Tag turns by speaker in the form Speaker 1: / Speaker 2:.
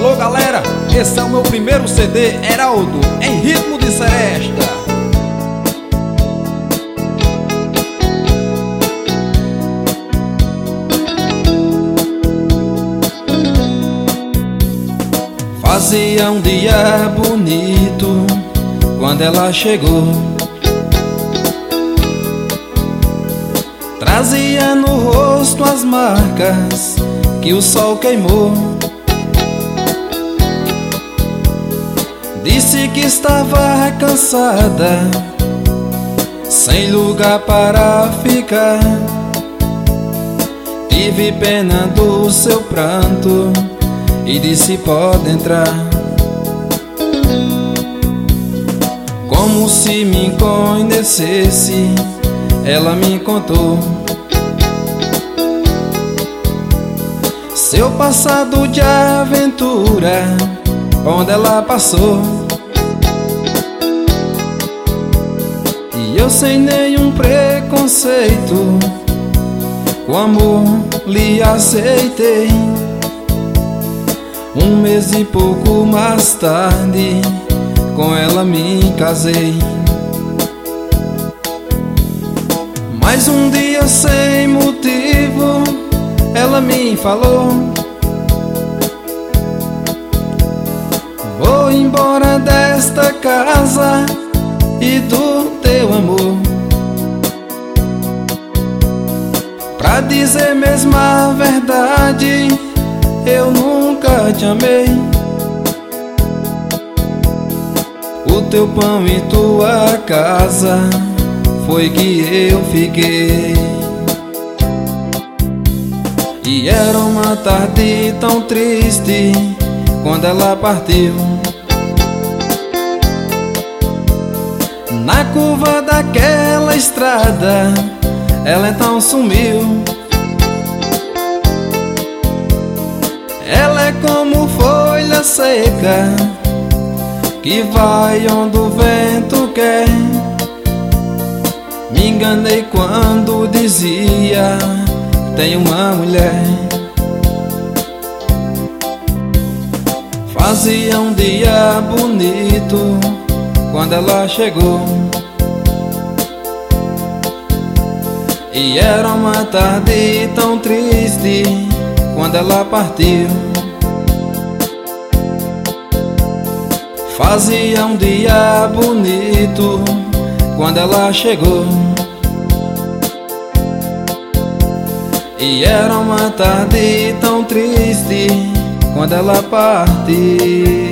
Speaker 1: Alô galera, esse é o meu primeiro CD, Heraldo, em ritmo de seresta. Fazia um dia bonito quando ela chegou. Trazia no rosto as marcas que o sol queimou. Disse que estava cansada, sem lugar para ficar. Tive pena do seu pranto e disse: pode entrar. Como se me conhecesse, ela me contou seu passado de aventura, onde ela passou. E eu sem nenhum preconceito, com amor lhe aceitei. Um mês e pouco mais tarde, com ela me casei. Mas um dia sem motivo, ela me falou: vou embora desta casa e do teu amor. Pra dizer mesmo a verdade, eu nunca te amei. O teu pão e tua casa foi que eu fiquei. E era uma tarde tão triste quando ela partiu. Na curva daquela estrada, ela então sumiu. Ela é como folha seca que vai onde o vento quer. Me enganei quando dizia: tem uma mulher. Fazia um dia bonito quando ela chegou. E era uma tarde tão triste quando ela partiu. Fazia um dia bonito quando ela chegou. E era uma tarde tão triste quando ela partiu.